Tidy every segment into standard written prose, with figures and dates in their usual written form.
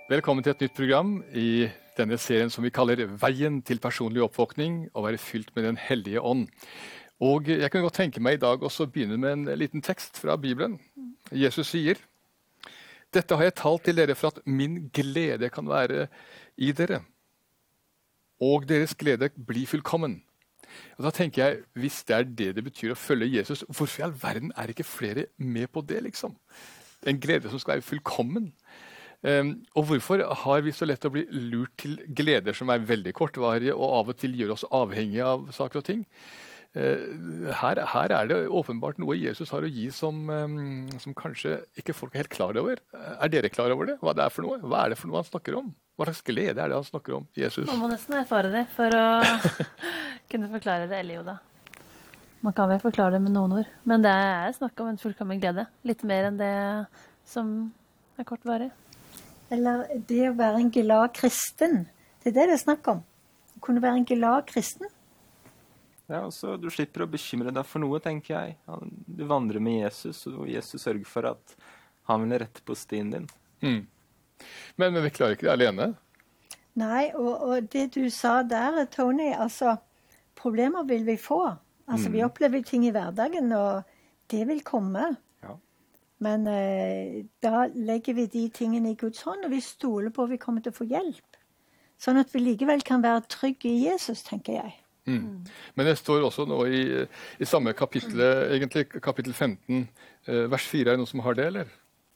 Velkommen til et nytt program i denne serien som vi kaller Veien til personlig oppvåkning og være fylt med den hellige ånd. Og jeg kan godt tenke meg i dag også begynne med en liten tekst fra Bibelen. Jesus sier, «Dette har jeg talt til dere for at min glede kan være i dere, og deres glede blir fullkommen.» Og da tenker jeg, hvis det er det betyr å følge Jesus, hvorfor i all verden er ikke flere med på det, liksom? En glede som skal være fullkommen. Og hvorfor har vi så lett å bli lurt til gleder som er veldig kortvarige og av og til gjør oss avhengige av saker og ting? Her er det åpenbart noe Jesus har å gi som kanskje ikke folk er helt klar over. Er dere klar over det? Hva det er for noe? Hva er det for noe han snakker om? Hva slags glede er det han snakker om, Jesus? Man må nesten erfare det for å kunne forklare det, eller jo da. Man kan vel forklare det med noen ord, men det er snakk om en fullkommen glede. Litt mer enn det som er kortvarig. Eller det å være en glad kristen. Det er det er snakk om. Å kunne være en glad kristen. Ja, altså, du slipper å bekymre deg for noe, tenker jeg. Du vandrer med Jesus, og Jesus sørger for at han vil rette på stien din. Mm. Men vi klarer ikke det alene. Nei, og det du sa der, Tony, altså, problemer vil vi få. Altså, vi opplever ting i hverdagen, og det vil komme. Men da legger vi de tingene i Guds hånd, og vi stoler på at vi kommer til å få hjelp. Sånn at vi likevel kan være trygge i Jesus, tenker jeg. Mm. Men det står også nå i samme kapittel, egentlig kapittel 15, vers 4, er det noen som har det, eller?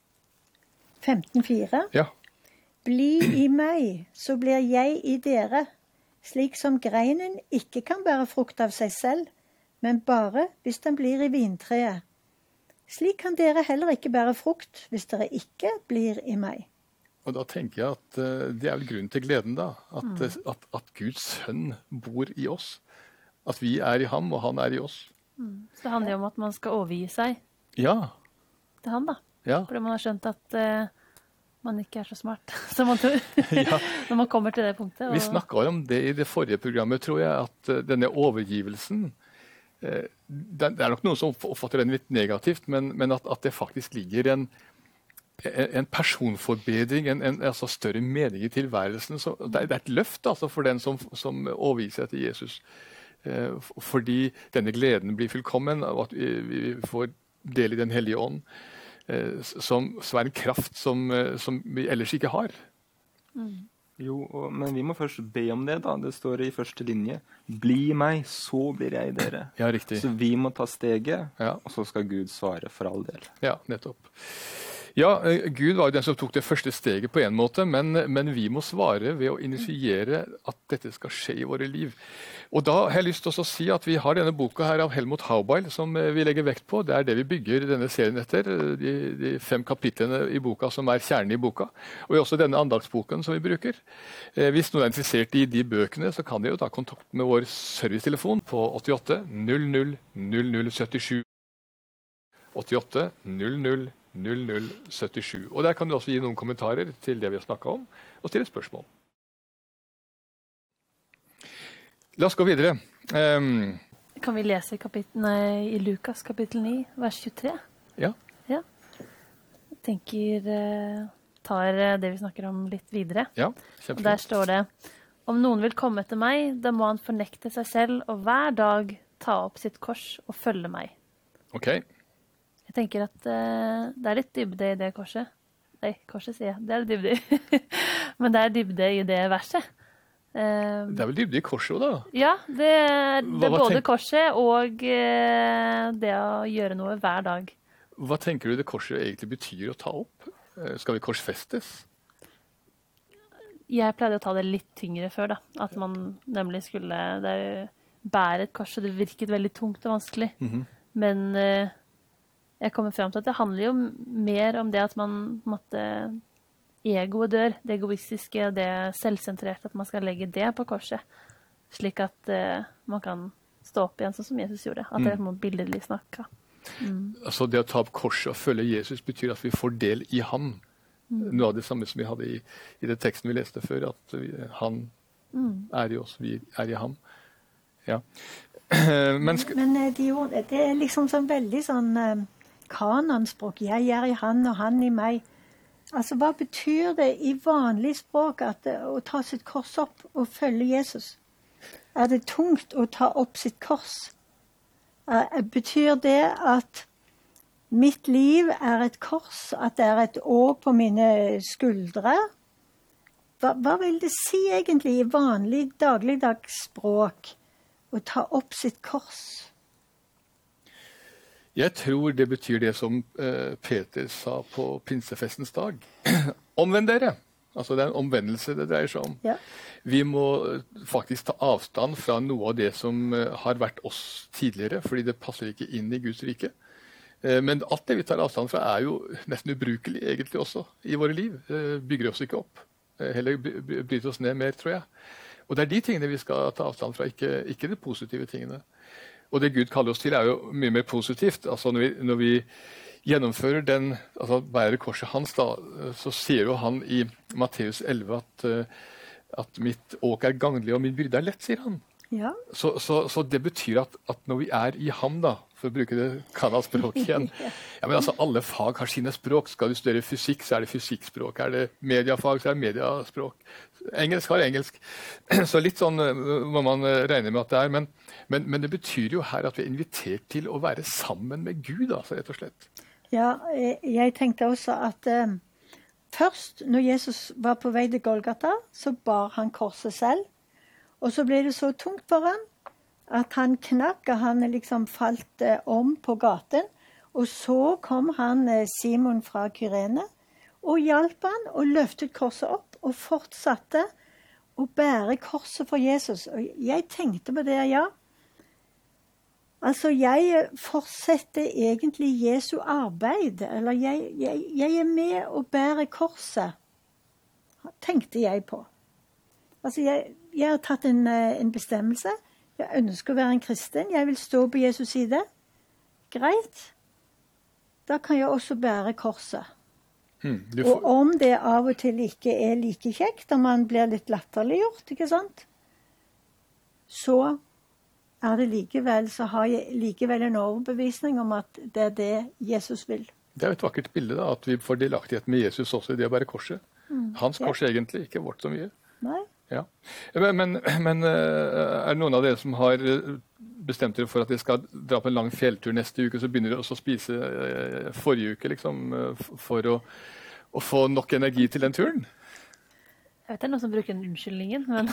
15,4? Ja. Bli i meg, så blir jeg i dere, slik som greinen ikke kan bære frukt av seg selv, men bare hvis den blir i vintreet. Slik kan dere heller ikke bære frukt hvis dere ikke blir i meg. Og da tenker jeg at det er vel grunnen til gleden da, at Guds sønn bor i oss. At vi er i ham, og han er i oss. Så det handler jo om at man skal overgi seg til han da. Ja. Fordi man har skjønt at man ikke er så smart som man tror, når man kommer til det punktet. Vi snakket om det i det forrige programmet, tror jeg, at denne overgivelsen, det er nok noen som oppfatter den litt negativt, men at det faktisk ligger en personforbedring, en altså større mening i tilværelsen. Så det er et løft altså, for den som overgir seg til Jesus. Fordi denne gleden blir fullkommen, og at vi får del i den hellige ånd, som er en kraft som vi ellers ikke har. Jo, men vi må først be om det da. Det står i første linje. Bli i meg, så blir jeg i dere. Ja, riktig. Så vi må ta steget, og så skal Gud svare for all del. Ja, nettopp. Ja, Gud var jo den som tok det første steget på en måte, men vi må svare ved å initiere at dette skal skje i våre liv. Og da har jeg lyst til å si at vi har denne boka her av Helmut Haubeil som vi legger vekt på. Det er det vi bygger denne serien etter, de 5 kapitlene i boka som er kjernen i boka. Og også denne andagsboken som vi bruker. Hvis noen er interessert i de bøkene, så kan de jo ta kontakt med vår servicetelefon på 88 00 0077. 88 00 0077. Og der kan du også gi noen kommentarer til det vi har snakket om, og stille spørsmål. La oss gå videre. Kan vi lese i Lukas kapittel 9, vers 23? Ja. Jeg tenker, tar det vi snakker om litt videre. Ja, og der står det, om noen vil komme etter meg, da må han fornekte seg selv, og hver dag ta opp sitt kors og følge meg. Ok. Jeg tenker at det er litt dybde i det korset. Nei, korset sier jeg. Det er litt dybde i. Men det er dybde i det verset. Det er vel dybde i korset da? Ja, det er både korset og det å gjøre noe hver dag. Hva tenker du det korset egentlig betyr å ta opp? Skal vi korsfestes? Jeg pleide å ta det litt tyngre før da. At man nemlig skulle bære et kors, og det virket veldig tungt og vanskelig. Men jeg kommer frem til at det handler jo mer om det at man måtte egoet dør, det egoistiske, det selvsentrerte, at man skal legge det på korset, slik at man kan stå opp igjen sånn som Jesus gjorde, at det er et billedlig snakk. Altså det å ta opp korset og følge Jesus betyr at vi får del i ham. Noe av det samme som vi hadde i den teksten vi leste før, at han er i oss, vi er i ham. Ja. Men det er liksom sånn veldig sånn kanonspråk. Jeg er i han, og han i meg. Altså, hva betyr det i vanlig språk å ta sitt kors opp og følge Jesus? Er det tungt å ta opp sitt kors? Betyr det at mitt liv er et kors, at det er et år på mine skuldre? Hva vil det si egentlig i vanlig dagligdags språk å ta opp sitt kors? Jeg tror det betyr det som Peter sa på pinsefestens dag. Omvend dere. Altså det er en omvendelse det dreier seg om. Ja. Vi må faktisk ta avstand fra noe av det som har vært oss tidligere, fordi det passer ikke inn i Guds rike. Men alt det vi tar avstand fra er jo nesten ubrukelig egentlig også i våre liv. Bygger oss ikke opp. Heller bryter oss ned mer, tror jeg. Og det er de tingene vi skal ta avstand fra, ikke de positive tingene. Og det Gud kaller oss til er jo mye mer positivt. Altså når vi gjennomfører bærer korset hans, da, så sier jo han i Matteus 11 at mitt åk er gagnlig og min byrde er lett, sier han. Ja. Så det betyr at når vi er i ham, da, for å bruke det Canada-språk igjen, ja, men altså alle fag har sine språk. Skal du studere fysikk, så er det fysikkspråk. Er det mediafag, så er det mediaspråk. Engelsk har engelsk. Så litt sånn må man regne med at det er. Men det betyr jo her at vi er invitert til å være sammen med Gud, altså, rett og slett. Ja, jeg tenkte også at først, når Jesus var på vei til Golgata, så bar han korset selv. Og så ble det så tungt for han at han knakk, og han liksom falt om på gaten. Og så kom han, Simon fra Kyrene, og hjalp han og løftet korset opp og fortsatte å bære korset for Jesus. Og jeg tenkte på det, ja. Altså, jeg fortsetter egentlig Jesu arbeid, eller jeg er med og bærer korset, tenkte jeg på. Altså, jeg har tatt en bestemmelse. Jeg ønsker å være en kristen. Jeg vil stå på Jesus side. Greit. Da kan jeg også bære korset. Og om det av og til ikke er like kjekt, og man blir litt latterliggjort, ikke sant? Så er det likevel, så har jeg likevel en overbevisning om at det er det Jesus vil. Det er jo et vakkert bilde da, at vi får delaktighet med Jesus også i det å bære korset. Hans kors egentlig, ikke vårt så mye. Nei. Ja. Men er det noen av dere som har bestemt dere for at dere skal dra på en lang fjelltur neste uke, så begynner dere også å spise forrige uke, liksom, for å få nok energi til den turen? Jeg vet det er noen som bruker den unnskyldningen, men...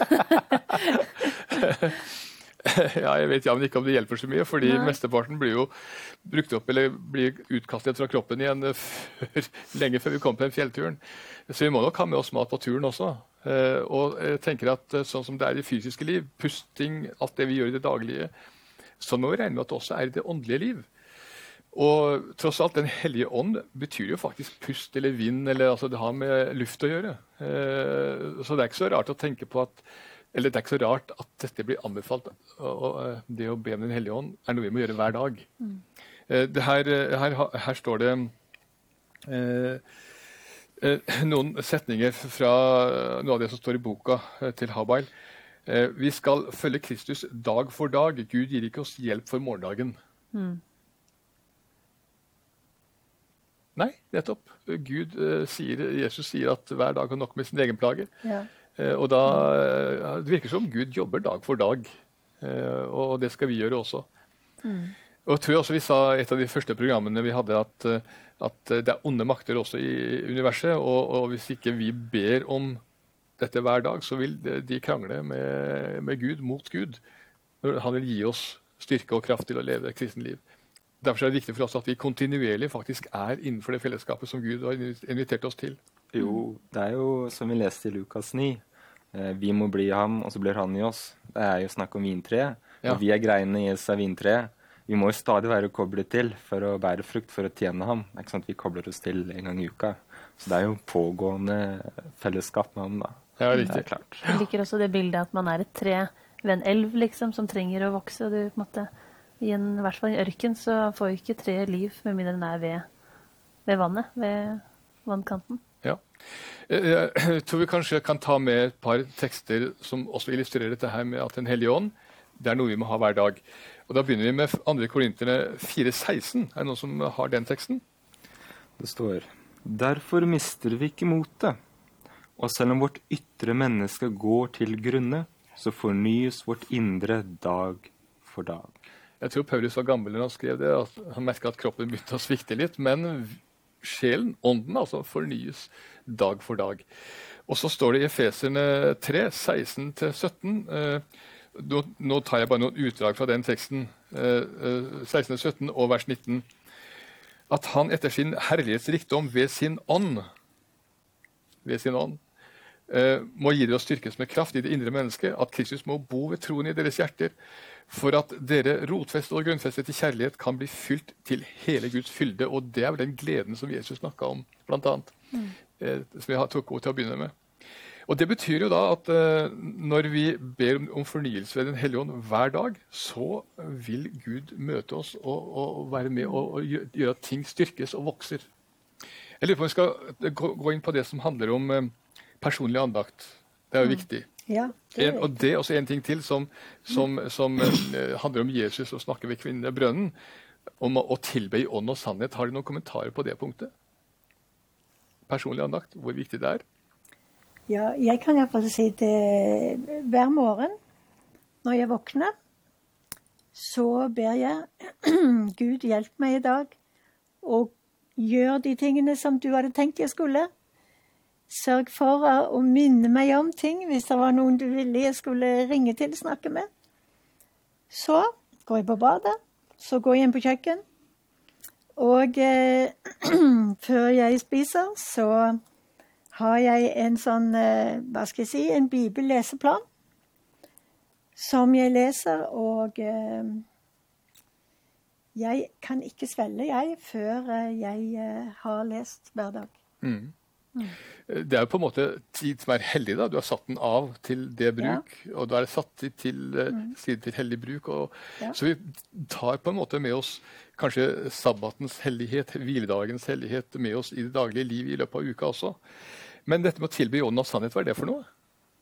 Ja, jeg vet men ikke om det hjelper så mye, fordi mesteparten blir jo brukt opp eller blir utkastet fra kroppen igjen lenge før vi kommer på den fjellturen. Så vi må nok ha med oss mat på turen også. Og jeg tenker at sånn som det er i fysiske liv, pusting, alt det vi gjør i det daglige, så må vi regne med at det også er i det åndelige liv. Og tross alt, Den hellige ånd betyr jo faktisk pust eller vind, eller altså det har med luft å gjøre. Så det er ikke så rart å tenke på at eller det er ikke så rart at dette blir anbefalt, og det å be om Den hellige ånd er noe vi må gjøre hver dag. Her står det noen setninger fra noe av det som står i boka til Habail. Vi skal følge Kristus dag for dag. Gud gir ikke oss hjelp for morgendagen. Nei, nettopp. Jesus sier at hver dag har nok med sin egen plage. Ja. Og da det virker som Gud jobber dag for dag, og det skal vi gjøre også. Og jeg tror også vi sa i et av de første programmene vi hadde at det er onde makter også i universet, og hvis ikke vi ber om dette hver dag, så vil de krangle med Gud, mot Gud. Han vil gi oss styrke og kraft til å leve et kristent liv. Derfor er det viktig for oss at vi kontinuerlig faktisk er innenfor det fellesskapet som Gud har invitert oss til. Jo, det er jo som vi leste i Lukas 9. Vi må bli i ham, og så blir han i oss. Det er jo snakk om vintreet. Ja. Vi er greinene, Jesus er vintreet. Vi må jo stadig være koblet til for å bære frukt, for å tjene ham. Det er ikke sånn at vi kobler oss til en gang i uka. Så det er jo pågående fellesskap med ham, da. Ja, riktig. Klart. Jeg liker også det bildet at man er et tre ved en elv, liksom, som trenger å vokse. Og du, på en måte, i hvert fall i ørken, så får ikke treet liv med mindre den er ved vannet, ved vannkanten. Ja. Jeg tror vi kanskje kan ta med et par tekster som også illustrerer dette her med at Den hellige ånd, det er noe vi må ha hver dag. Og da begynner vi med 2. Korinterne 4,16. Er det noen som har den teksten? Det står: Derfor mister vi ikke motet. Og selv om vårt ytre menneske går til grunne, så fornyes vårt indre dag for dag. Jeg tror Paulus var gammel når han skrev det, at han merket at kroppen begynte å svikte litt, men sjelen, ånden, altså fornyes dag for dag. Og så står det i Efeserne 3, 16-17, nå tar jeg bare noen utdrag fra den teksten, 16-17 og vers 19, at han etter sin herlighetsrikdom ved sin ånd, må gi dere å styrkes med kraft i det indre mennesket, at Kristus må bo ved troen i deres hjerter, for at dere rotfestet og grunnfestet til kjærlighet kan bli fylt til hele Guds fylde, og det er vel den gleden som Jesus snakket om, blant annet, som jeg tok ord til å begynne med. Og det betyr jo da at når vi ber om fornyelse ved Den hellige ånd hver dag, så vil Gud møte oss og være med og gjøre at ting styrkes og vokser. Jeg lurer på om vi skal gå inn på det som handler om personlig andakt. Det er jo viktig. Ja, og det er også en ting til som handler om Jesus og snakker ved kvinnen i brønnen, om å tilbe i ånd og sannhet. Har du noen kommentarer på det punktet? Personlig andakt, hvor viktig det er? Ja, jeg kan i hvert fall si det hver morgen når jeg våkner, så ber jeg Gud hjelp meg i dag og gjør de tingene som du hadde tenkt jeg skulle. Sørg for å minne meg om ting hvis det var noen du ville jeg skulle ringe til og snakke med. Så går jeg på badet, så går jeg inn på kjøkken, og før jeg spiser så har jeg en sånn, en bibelleseplan som jeg leser, og jeg kan ikke svelge før jeg har lest hver dag. Det er jo på en måte tid som er hellig da. Du har satt den av til det bruk, og du har satt den til hellig bruk. Så vi tar på en måte med oss kanskje sabbatens hellighet, hviledagens hellighet med oss i det daglige liv i løpet av uka også. Men dette med å tilby ånd og sannhet, hva er det for noe?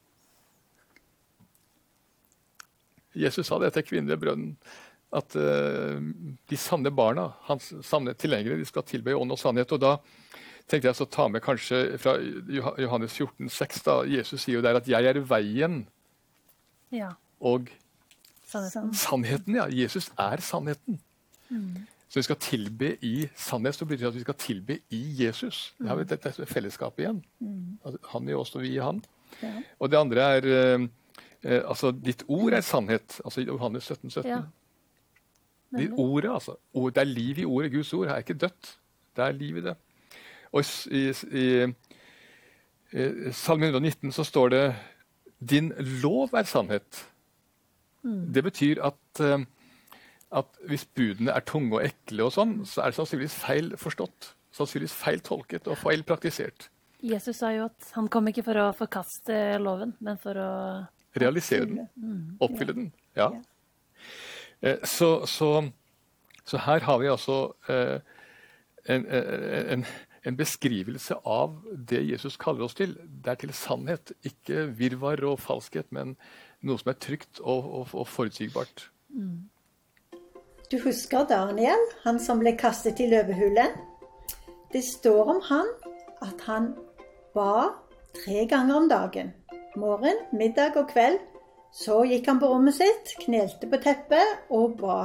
Jesus sa det til kvinnen ved brønnen, at de sanne barna, hans sanne tilhengere, de skal tilby ånd og sannhet. Og da tenkte jeg så ta med kanskje fra Johannes 14, 6, da. Jesus sier jo der at jeg er veien og sannheten. Ja, Jesus er sannheten. Så vi skal tilbe i sannhet, så betyr det at vi skal tilbe i Jesus. Det har vi dette fellesskapet igjen. Han i oss og vi i han. Og det andre er, altså ditt ord er sannhet, altså Johannes 17, 17. Det ordet, altså. Det er liv i ordet, Guds ord er ikke dødt. Det er liv i det. Og i Salme 119 så står det din lov er sannhet. Det betyr at hvis budene er tunge og ekle og sånn, så er det sannsynligvis feil forstått, sannsynligvis feil tolket og feil praktisert. Jesus sa jo at han kom ikke for å forkaste loven, men for å realisere den, oppfylle den. Ja. Så her har vi altså en beskrivelse av det Jesus kaller oss til. Det er til sannhet, ikke virvar og falskhet, men noe som er trygt og forutsigbart. Du husker Daniel, han som ble kastet i løvehulen? Det står om han at han ba 3 ganger om dagen. Morgen, middag og kveld. Så gikk han på rommet sitt, knelte på teppet og ba.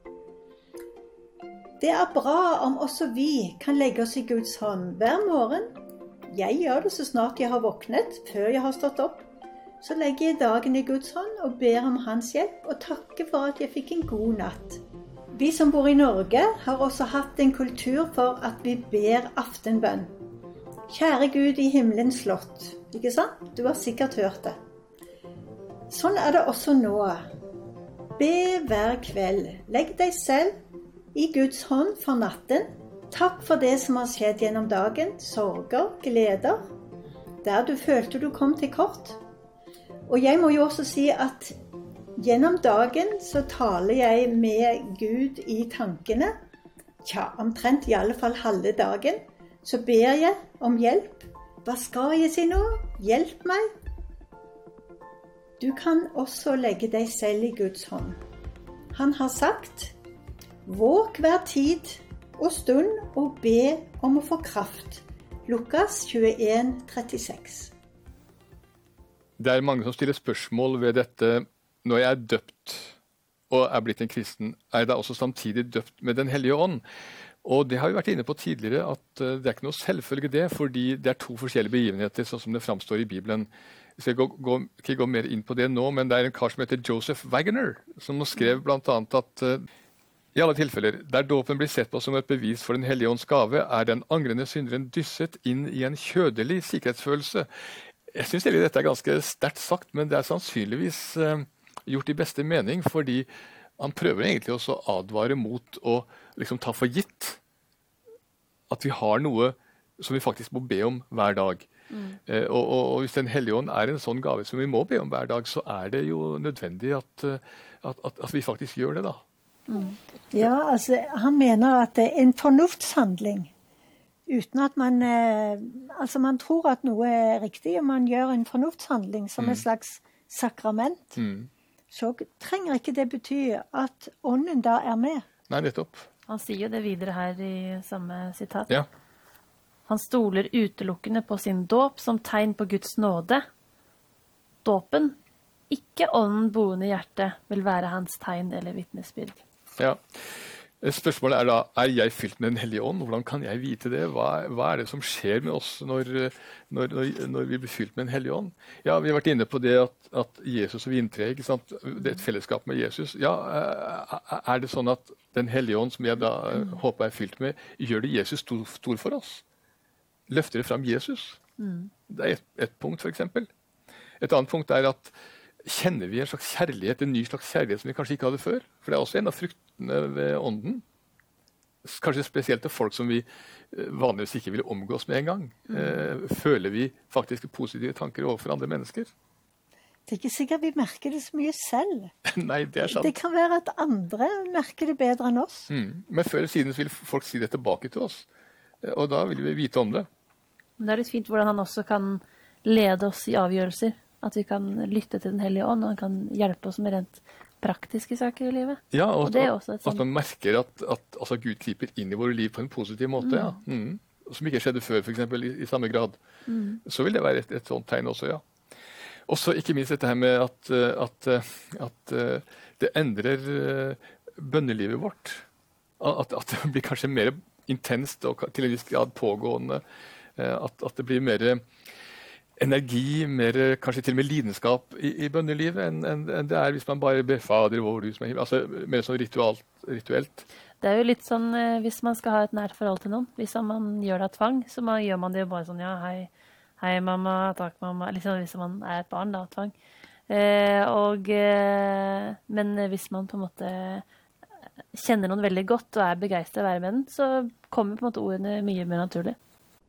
Det er bra om også vi kan legge oss i Guds hånd hver morgen. Jeg gjør det så snart jeg har våknet, før jeg har stått opp. Så legger jeg dagen i Guds hånd og ber om hans hjelp og takker for at jeg fikk en god natt. Vi som bor i Norge har også hatt en kultur for at vi ber aftenbønn. Kjære Gud i himmelens slott, ikke sant? Du har sikkert hørt det. Sånn er det også nå. Be hver kveld. Legg deg selv i Guds hånd for natten. Takk for det som har skjedd gjennom dagen, sorger, gleder, der du følte du kom til kort. Og jeg må jo også si at gjennom dagen så taler jeg med Gud i tankene. Omtrent i alle fall halve dagen. Så ber jeg om hjelp. Hva skal jeg si nå? Hjelp meg. Du kan også legge deg selv i Guds hånd. Han har sagt, våk hver tid og stund og be om å få kraft. Lukas 21, 36. Det er mange som stiller spørsmål ved dette. Når jeg er døpt og er blitt en kristen, er jeg da også samtidig døpt med Den hellige ånd? Og det har vi vært inne på tidligere, at det er ikke noe selvfølge det, fordi det er to forskjellige begivenheter, sånn som det framstår i Bibelen. Jeg skal ikke gå mer inn på det nå, men det er en kar som heter Joseph Waggoner, som skrev blant annet at i alle tilfeller, der dåpen blir sett på som et bevis for Den hellige ånds gave, er den angrende synderen dysset inn i en kjødelig sikkerhetsfølelse. Jeg synes egentlig dette er ganske sterkt sagt, men det er sannsynligvis gjort i beste mening, fordi han prøver egentlig også å advare mot å liksom ta for gitt at vi har noe som vi faktisk må be om hver dag. Og hvis Den hellige ånd er en sånn gave som vi må be om hver dag, så er det jo nødvendig at vi faktisk gjør det da. Ja, altså han mener at det er en fornuftshandling, uten at man tror at noe er riktig, og man gjør en fornuftshandling som et slags sakrament, så trenger ikke det bety at ånden da er med. Nei, nettopp. Han sier jo det videre her i samme sitat. Ja. Han stoler utelukkende på sin dåp som tegn på Guds nåde. Dåpen, ikke ånden boende i hjertet, vil være hans tegn eller vitnesbyrd. Ja. Spørsmålet er da, er jeg fylt med Den hellige ånd? Hvordan kan jeg vite det? Hva er det som skjer med oss når vi blir fylt med Den hellige ånd? Ja, vi har vært inne på det at Jesus og vintre, ikke sant? Det er et fellesskap med Jesus. Ja, er det sånn at Den hellige ånd, som jeg da håper er fylt med, gjør det Jesus stor for oss? Løfter det fram Jesus? Det er et punkt, for eksempel. Et annet punkt er at kjenner vi en slags kjærlighet, en ny slags kjærlighet som vi kanskje ikke hadde før? For det er også en av fruktene ved ånden. Kanskje spesielt til folk som vi vanligvis ikke vil omgås med en gang. Føler vi faktisk positive tanker overfor andre mennesker? Det er ikke sikkert vi merker det så mye selv. Nei, det er sant. Det kan være at andre merker det bedre enn oss. Men før eller siden vil folk si det tilbake til oss. Og da vil vi vite om det. Men det er litt fint hvordan han også kan lede oss i avgjørelser. At vi kan lytte til Den hellige ånd, og han kan hjelpe oss med rent praktiske saker i livet. Ja, og det er også et sånt. At man merker at altså, Gud griper inn i våre liv på en positiv måte, ja. Som ikke skjedde før, for eksempel, i samme grad. Så vil det være et sånt tegn også, ja. Også ikke minst dette her med at det endrer bønnelivet vårt. At det blir kanskje mer intenst og til en viss grad pågående. At det blir mer energi, mer kanskje til og med lidenskap i bønnelivet enn det er hvis man bare ber Fader vår, du som er himmel. Altså mer sånn rituelt. Det er jo litt sånn hvis man skal ha et nært forhold til noen. Hvis man gjør det av tvang, så gjør man det jo bare sånn, ja, hei mamma, takk mamma. Liksom hvis man er et barn da, av tvang. Men hvis man på en måte kjenner noen veldig godt og er begeistret å være med den, så kommer på en måte ordene mye mer naturlig.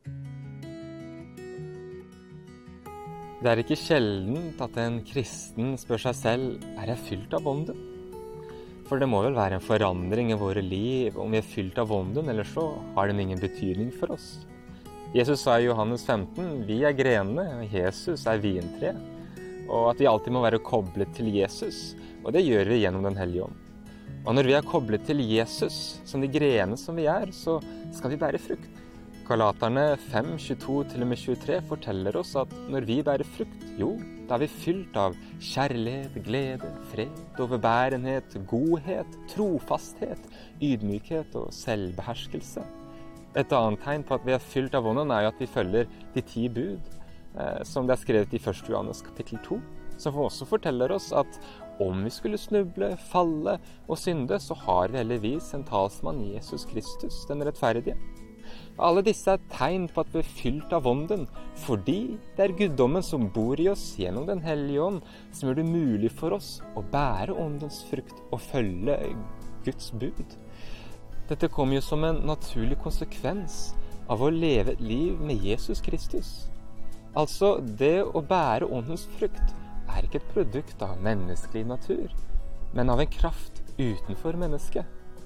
Det er ikke sjeldent at en kristen spør seg selv, er jeg fylt av ånden? For det må vel være en forandring i våre liv om vi er fylt av ånden, eller så har den ingen betydning for oss. Jesus sa i Johannes 15, vi er grenene, og Jesus er vintre, og at vi alltid må være koblet til Jesus, og det gjør vi gjennom Den hellige ånd. Og når vi er koblet til Jesus, som de grene som vi er, så skal vi bære frukt. Galaterne 5, 22-23 forteller oss at når vi bærer frukt, jo, da er vi fylt av kjærlighet, glede, fred, overbærenhet, godhet, trofasthet, ydmykhet og selvbeherskelse. Et annet tegn på at vi er fylt av ånden er jo at vi følger de 10 bud, som det er skrevet i 1. Johannes kapittel 2, som også forteller oss at om vi skulle snuble, falle og synde, så har vi heldigvis en talsmann, Jesus Kristus, den rettferdige. Alle disse er tegn på at vi er fylt av ånden, fordi det er guddommen som bor i oss gjennom Den hellige ånd, som gjør det mulig for oss å bære åndens frukt og følge Guds bud. Dette kommer jo som en naturlig konsekvens av å leve et liv med Jesus Kristus. Altså, det å bære åndens frukt er ikke et produkt av menneskelig natur, men av en kraft utenfor mennesket.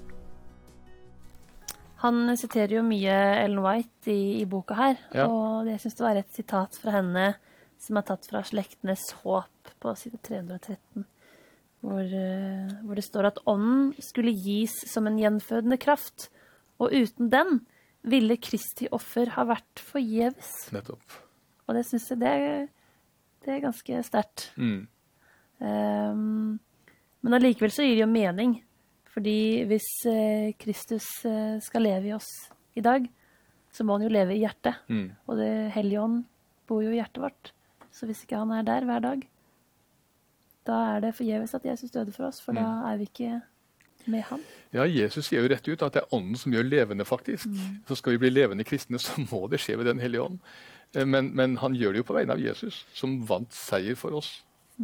Han siterer jo mye Ellen White i boka her, ja. Og jeg synes det var et sitat fra henne som er tatt fra Slektenes håp på side 313, hvor det står at ånden skulle gis som en gjenfødende kraft, og uten den ville Kristi offer ha vært forgjeves. Nettopp. Og det synes jeg det er ganske sterkt. Men allikevel så gir det jo mening. Fordi hvis Kristus skal leve i oss i dag, så må han jo leve i hjertet. Og det Hellige Ånd bor jo i hjertet vårt. Så hvis ikke han er der hver dag, da er det forgjeves at Jesus døde for oss, for da er vi ikke med han. Ja, Jesus sier jo rett ut at det er ånden som gjør levende, faktisk. Så skal vi bli levende kristne, så må det skje ved den Hellige Ånd. Men han gjør det jo på vegne av Jesus, som vant seier for oss.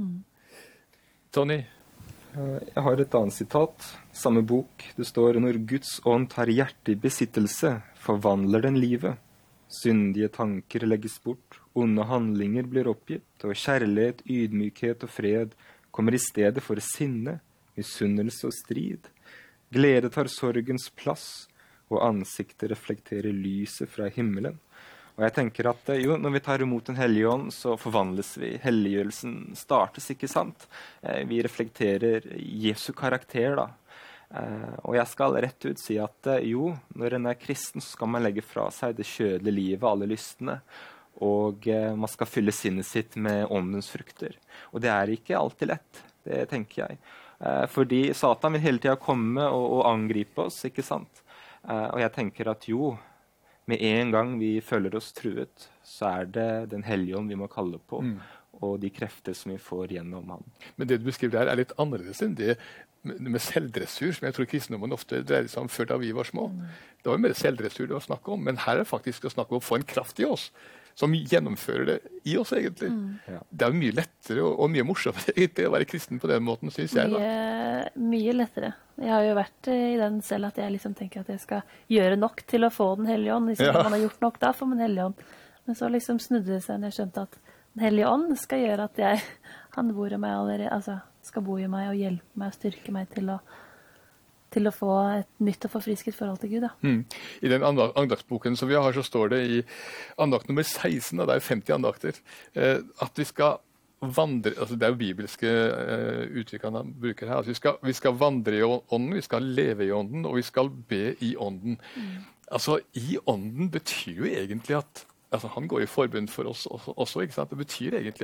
Tony? Jeg har et annet sitat, samme bok. Det står: «Når Guds ånd tar hjertet i besittelse, forvandler den livet. Syndige tanker legges bort, onde handlinger blir oppgitt, og kjærlighet, ydmykhet og fred kommer i stedet for sinne, misunnelse og strid. Glede tar sorgens plass, og ansiktet reflekterer lyset fra himmelen.» Og jeg tenker at når vi tar imot Den hellige ånd, så forvandles vi. Helliggjørelsen startes, ikke sant? Vi reflekterer Jesu karakter, da. Og jeg skal rett ut si at når en er kristen, så skal man legge fra seg det kjødelige livet, alle lystene. Og man skal fylle sinnet sitt med åndens frukter. Og det er ikke alltid lett, det tenker jeg. Fordi Satan vil hele tiden komme og angripe oss, ikke sant? Og jeg tenker at med en gang vi føler oss truet, så er det Den hellige ånd vi må kalle på, og de krefter som vi får gjennom ham. Men det du beskriver her er litt annerledes enn det med selvdressur, som jeg tror kristendommen ofte dreide seg om før da vi var små. Det var jo mer selvdressur det var snakk om, men her er det faktisk å snakke om å få en kraft i oss, som gjennomfører det i oss egentlig. Det er jo mye lettere og mye morsommere egentlig å være kristen på den måten, synes jeg. Mye lettere. Jeg har jo vært i den selv at jeg liksom tenker at jeg skal gjøre nok til å få Den hellige ånd. Hvis man har gjort nok, da får man Den hellige ånd. Men så liksom snudde det seg når jeg skjønte at Den hellige ånd skal gjøre at han bor i meg allerede, altså skal bo i meg og hjelpe meg og styrke meg til å få et nytt og forfrisket forhold til Gud. Da. I den andaktsboken som vi har, så står det i andakt nummer 16, og det er 50 andakter, at vi skal vandre, altså det er jo bibelske uttrykk han bruker her, altså vi skal vandre i ånden, vi skal leve i ånden, og vi skal be i ånden. Altså i ånden betyr jo egentlig at, altså han går i forbund for oss også, ikke sant? Det betyr egentlig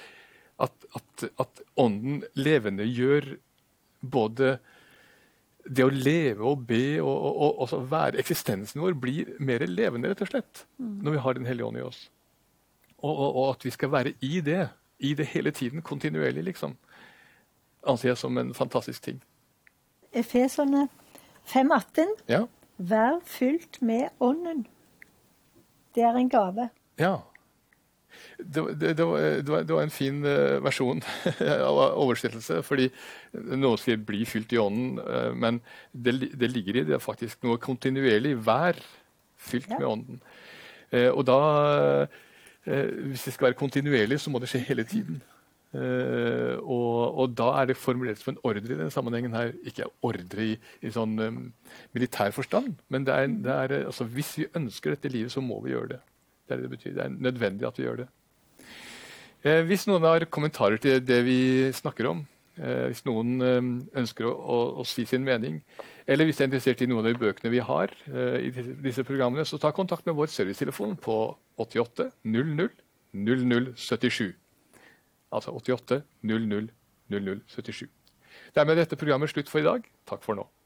at ånden levende gjør både det å leve og be og også være, eksistensen vår blir mer levende rett og slett, når vi har Den hellige ånd i oss. Og at vi skal være i det hele tiden, kontinuerlig liksom, anser jeg som en fantastisk ting. Efeserne 5:18. Ja. Vær fylt med ånden. Det er en gave. Ja. Det var en fin versjon av oversettelse, fordi noen sier 'bli fylt i ånden', men det ligger i det faktisk noe kontinuerlig. Vær fylt med ånden. Og da, hvis det skal være kontinuerlig, så må det skje hele tiden. Og da er det formulert som en ordre i denne sammenhengen her. Ikke ordre i sånn militær forstand, men det er, altså, hvis vi ønsker dette livet, så må vi gjøre det. Det er det det betyr. Det er nødvendig at vi gjør det. Hvis noen har kommentarer til det vi snakker om, hvis noen ønsker å si sin mening, eller hvis de er interessert i noen av de bøkene vi har i disse programmene, så ta kontakt med vår servicetelefon på 88 00 0077. Altså 88 00 0077. Dermed er dette programmet slutt for i dag. Takk for nå.